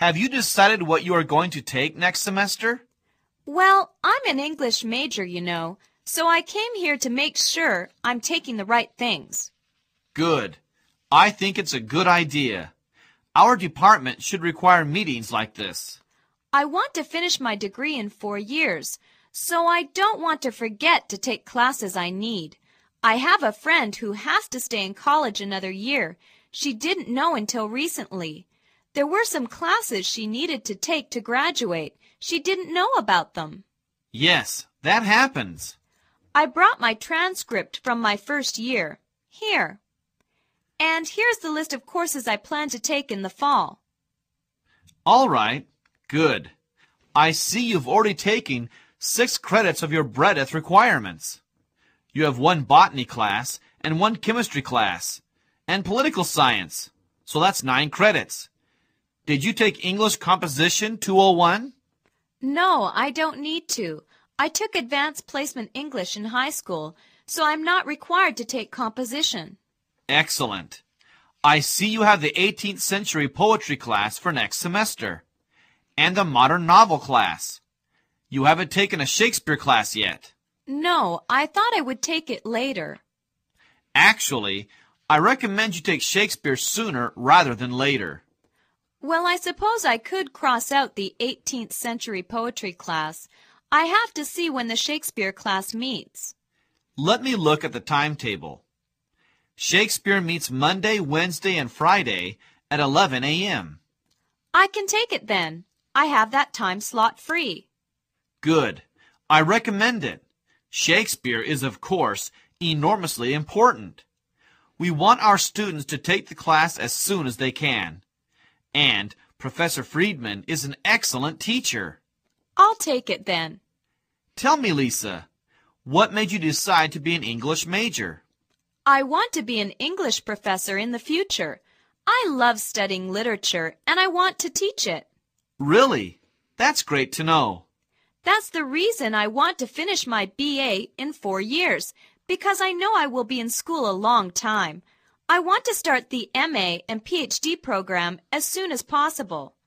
Have you decided what you are going to take next semester? Well, I'm an English major, you know, so I came here to make sure I'm taking the right things. Good. I think it's a good idea. Our department should require meetings like this. I want to finish my degree in 4 years, so I don't want to forget to take classes I need. I have a friend who has to stay in college another year. She didn't know until recently. There were some classes she needed to take to graduate. She didn't know about them. Yes, that happens. I brought my transcript from my first year. Here. And here's the list of courses I plan to take in the fall. All right. Good. I see you've already taken 6 credits of your Breadth requirements. You have 1 botany class and 1 chemistry class, and political science, so that's 9 credits. Did you take English Composition 201? No, I don't need to. I took Advanced Placement English in high school, so I'm not required to take composition. Excellent. I see you have the 18th century poetry class for next semester, and the modern novel class. You haven't taken a Shakespeare class yet. No, I thought I would take it later. Actually, I recommend you take Shakespeare sooner rather than later. Well, I suppose I could cross out the 18th century poetry class. I have to see when the Shakespeare class meets. Let me look at the timetable. Shakespeare meets Monday, Wednesday, and Friday at 11 a.m. I can take it then. I have that time slot free. Good. I recommend it. Shakespeare is, of course, enormously important. We want our students to take the class as soon as they can. And Professor Friedman is an excellent teacher. I'll take it then. Tell me, Lisa, what made you decide to be an English major? I want to be an English professor in the future. I love studying literature, and I want to teach it. Really? That's great to know. That's the reason I want to finish my BA in 4 years, because I know I will be in school a long time. I want to start the MA and PhD program as soon as possible.